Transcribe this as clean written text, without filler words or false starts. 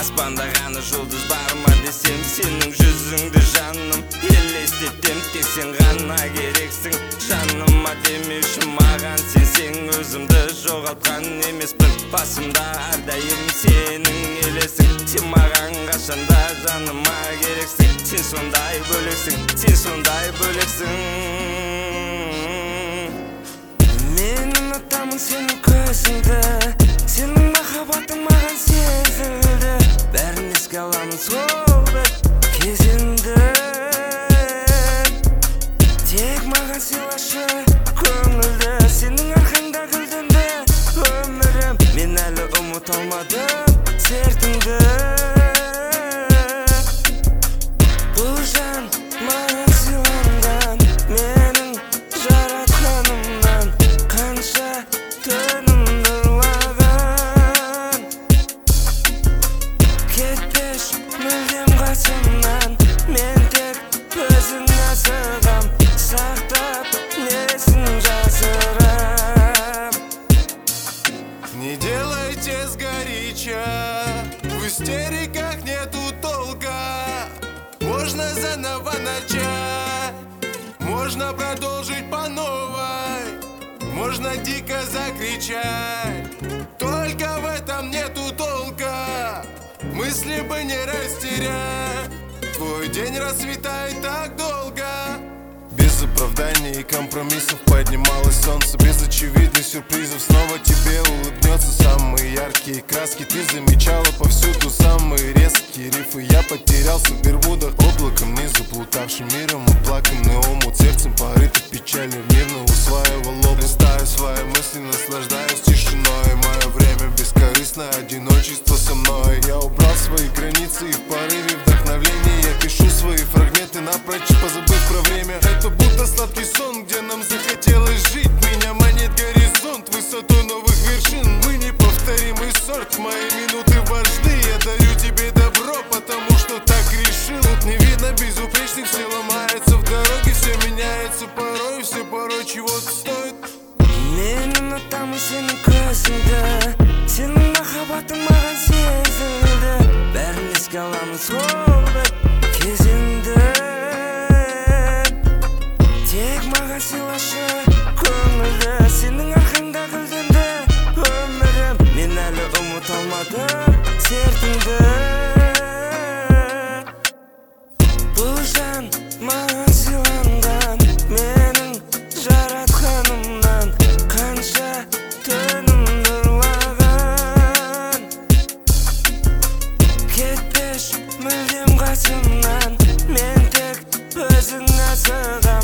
Аспанда ғана жұлдыз бар ма десем, сенің жүзіңді жаным елестетем. Тек сен ғана керексің жаныма демеуші маған. Сен өзімді жоғалтқан емеспін, басымда әрдайым сенің елесің. Сен маған қашанда жаныма керексің. Сен сондай бөлексің, сен сондай бөлексің. Мен ұнатамын сенің көзіңді, сенің махаббатың маған сезілді. Бәрін еске аламын сол бір кезеңді. Тек маған сыйлашы көңілді, сенің арқаңда гүлденді өмірім. Мен әлі ұмыта алмадым сертіңді. Бұл жан маған сыйланған менің жаратқанымнан. Қанша түнімді ұрлаған, кетпеш мүлдем қасымнан. Мен тек өзіңе асығам, сақтап несін жасырам. Не делайте сгоряча, в истериках нету толка. Можно заново начать, можно продолжить по новой, можно дико закричать. Только в этом нету толка, мысли бы не растерять. Твой день расцветает так долго. Без оправданий и компромиссов поднималось солнце. Без очевидных сюрпризов снова тебе улыбнется. Самые яркие краски ты замечала повсюду. Самые резкие рифы я потерялся в Бермудах. Облаком не заплутавшим миром, оплаканный омут. Сердцем порыто печалью мирно усваивал опыт. Листаю свои мысли, наслаждаюсь тишиной. Мое время бескорыстно, одиночество со мной. Я убрал свои границы и в порыве вдохновения я пишу свои фрагменты напрочь, позабыв про время. Это будто сладкий сон, где нам захотелось жить. Меня манит горизонт, высоту новых вершин. Мы неповторимый сорт, мои минуты важны. Я даю тебе добро, потому что так решил. Тут не видно безупречных, все ломается в дороге. Все меняется порой чего-то стоит. Мен ұнатамын сенің көзіңді, сенің махаббатың маған сезілді. Бәрін еске аламын сол бір кезеңді. Тек маған сыйлашы көңілді, сенің арқаңда гүлденді өмірім. Мен әлі ұмыта алмадым сертіңді. Бұл жан маған сыйланған менің жаратқанымнан. Қанша түнімді ұрлаған, кетпеш мүлдем қасымнан. Мен тек өзіңе асығам,